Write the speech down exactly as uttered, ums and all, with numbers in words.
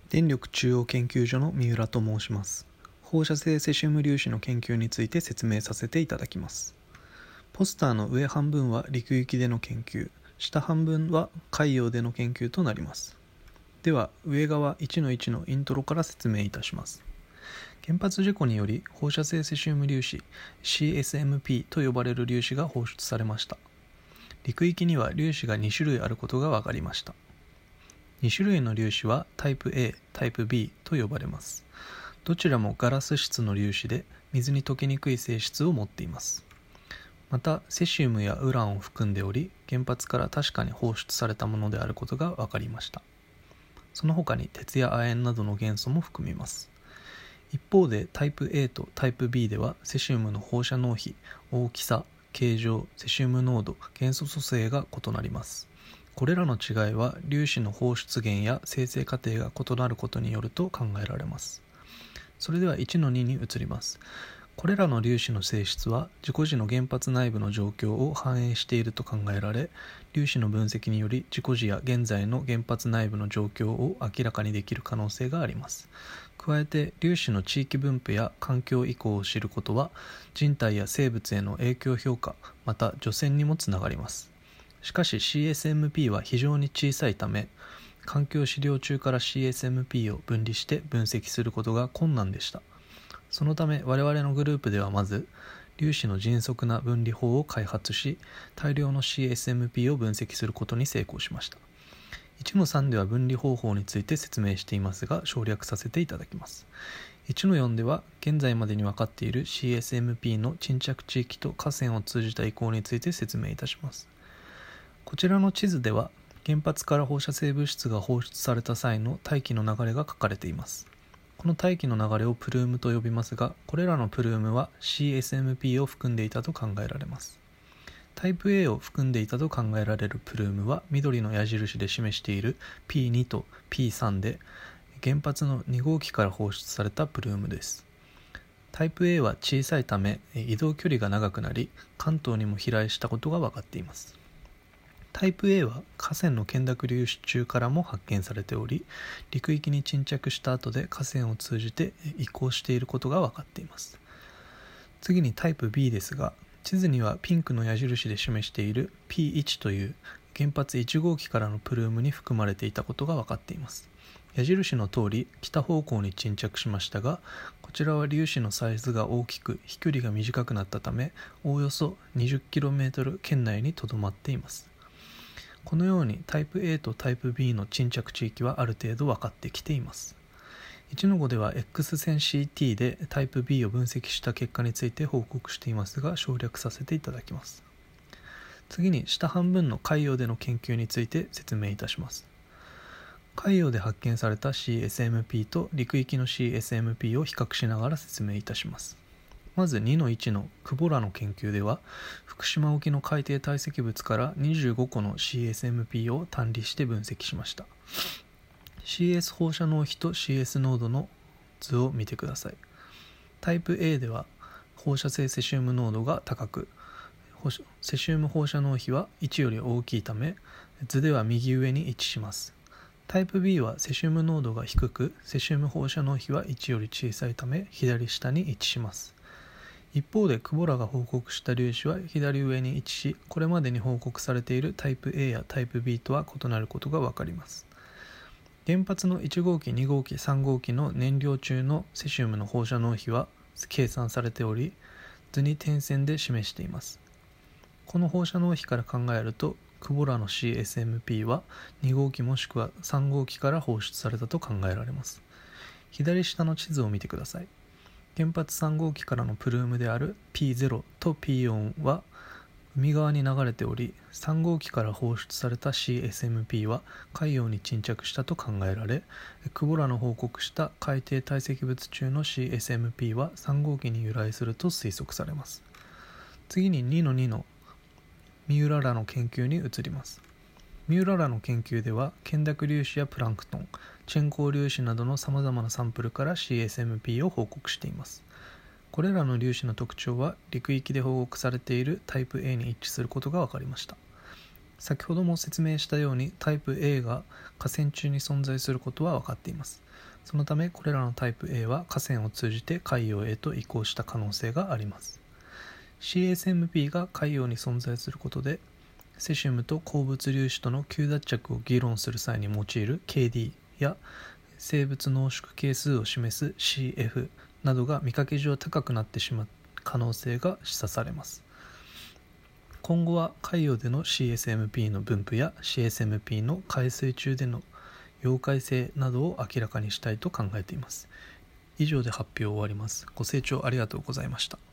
電力中央研究所の三浦と申します。放射性セシウム粒子の研究について説明させていただきます。ポスターの上半分は陸行きでの研究、下半分は海洋での研究となります。では上側 いちのいち のイントロから説明いたします。原発事故により放射性セシウム粒子 シーエスエムピー と呼ばれる粒子が放出されました。陸域には粒子がに種類あることが分かりました。に種類の粒子はタイプ A、タイプ B と呼ばれます。どちらもガラス質の粒子で水に溶けにくい性質を持っています。またセシウムやウランを含んでおり、原発から確かに放出されたものであることが分かりました。その他に鉄や亜鉛などの元素も含みます。一方でタイプ A とタイプ B ではセシウムの放射濃比、大きさ、形状、セシウム濃度、元素組成が異なります。これらの違いは粒子の放出源や生成過程が異なることによると考えられます。それではいちのにに移ります。これらの粒子の性質は事故時の原発内部の状況を反映していると考えられ、粒子の分析により事故時や現在の原発内部の状況を明らかにできる可能性があります。加えて粒子の地域分布や環境移行を知ることは人体や生物への影響評価、また除染にもつながります。しかし シーエスエムピー は非常に小さいため、環境資料中から シーエスエムピー を分離して分析することが困難でした。そのため我々のグループではまず粒子の迅速な分離法を開発し、大量の シーエスエムピー を分析することに成功しました。いちのさんでは分離方法について説明していますが、省略させていただきます。いちのよんでは現在までに分かっている シーエスエムピー の沈着地域と河川を通じた移行について説明いたします。こちらの地図では原発から放射性物質が放出された際の大気の流れが書かれています。この大気の流れをプルームと呼びますが、これらのプルームは シーエスエムピー を含んでいたと考えられます。タイプ A を含んでいたと考えられるプルームは緑の矢印で示している ピーに と ピーさん で、原発のに号機から放出されたプルームです。タイプ A は小さいため移動距離が長くなり、関東にも飛来したことが分かっています。タイプ A は河川の懸濁粒子中からも発見されており、陸域に沈着した後で河川を通じて移行していることが分かっています。次にタイプ B ですが、地図にはピンクの矢印で示している ピーいち という原発いち号機からのプルームに含まれていたことが分かっています。矢印の通り北方向に沈着しましたが、こちらは粒子のサイズが大きく飛距離が短くなったため、おおよそ にじゅっキロメートル 圏内にとどまっています。このようにタイプ A とタイプ B の沈着地域はある程度分かってきています。いちのごでは X 線 シーティー でタイプ B を分析した結果について報告していますが、省略させていただきます。次に下半分の海洋での研究について説明いたします。海洋で発見された シーエスエムピー と陸域の シーエスエムピー を比較しながら説明いたします。まず にのいち のクボラの研究では、福島沖の海底堆積物からにじゅうごこの シーエスエムピー を単離して分析しました。シーエス 放射濃比と シーエス 濃度の図を見てください。タイプ A では放射性セシウム濃度が高く、セシウム放射濃比はいちより大きいため、図では右上に位置します。タイプ B はセシウム濃度が低く、セシウム放射濃比はいちより小さいため左下に位置します。一方でクボラが報告した粒子は左上に位置し、これまでに報告されているタイプ A やタイプ B とは異なることが分かります。原発のいち号機、に号機、さん号機の燃料中のセシウムの放射濃比は計算されており、図に点線で示しています。この放射濃比から考えると、クボラの シーエスエムピー はに号機もしくはさん号機から放出されたと考えられます。左下の地図を見てください。原発さん号機からのプルームである ピーゼロ と ピーよん は海側に流れており、さん号機から放出された シーエスエムピー は海洋に沈着したと考えられ、クボラの報告した海底堆積物中の シーエスエムピー はさん号機に由来すると推測されます。次に にのに の三浦らの研究に移ります。三浦らの研究では懸濁粒子やプランクトン、チェン鉱粒子などのさまざまなサンプルから シーエスエムピー を報告しています。これらの粒子の特徴は陸域で報告されているタイプ A に一致することが分かりました。 先ほども説明したようにタイプ エー が河川中に存在することは分かっています。そのためこれらのタイプ エー は河川を通じて海洋へと移行した可能性があります。 シーエスエムピー が海洋に存在することでセシウムと鉱物粒子との吸脱着を議論する際に用いる ケーディー や生物濃縮係数を示す シーエフ などが見かけ上高くなってしまう可能性が示唆されます。今後は海洋での シーエスエムピー の分布や シーエスエムピー の海水中での溶解性などを明らかにしたいと考えています。以上で発表を終わります。ご清聴ありがとうございました。